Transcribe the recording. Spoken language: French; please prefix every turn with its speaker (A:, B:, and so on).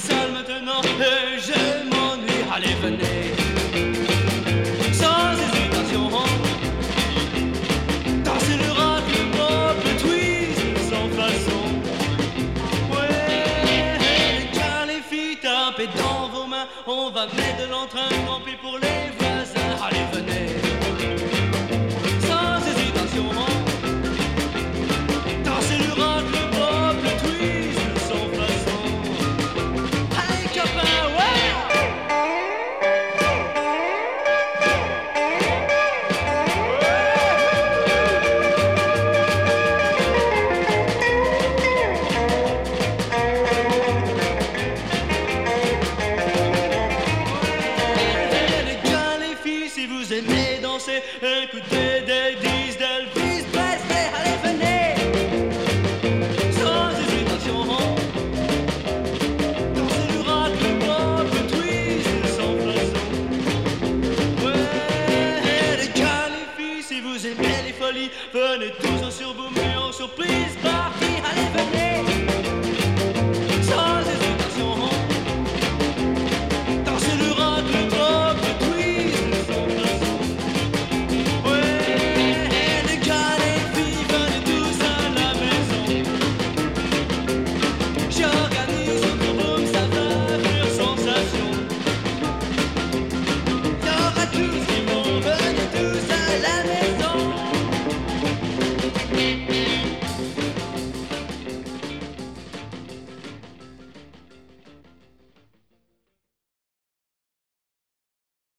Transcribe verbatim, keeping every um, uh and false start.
A: seul maintenant et je m'ennuie. Allez, venez, sans hésitation. Dansez le rock, le pop, le twist, sans façon. Ouais, car les filles, tapez dans vos mains. On va mettre de l'entrain, tant pis pour les voisins. Allez, venez, sans hésitation. Dansez le rock, le pop, le twist, sans façon. Allez, copains, ouais! Les gars, les filles, si vous aimez danser, écoutez des disques d'Elvis Presley. Allez, venez, sans hésitation. Dansez le rock, le pop, le twist, sans façon. Ouais, les gars, les filles, si vous aimez les folies, venez tous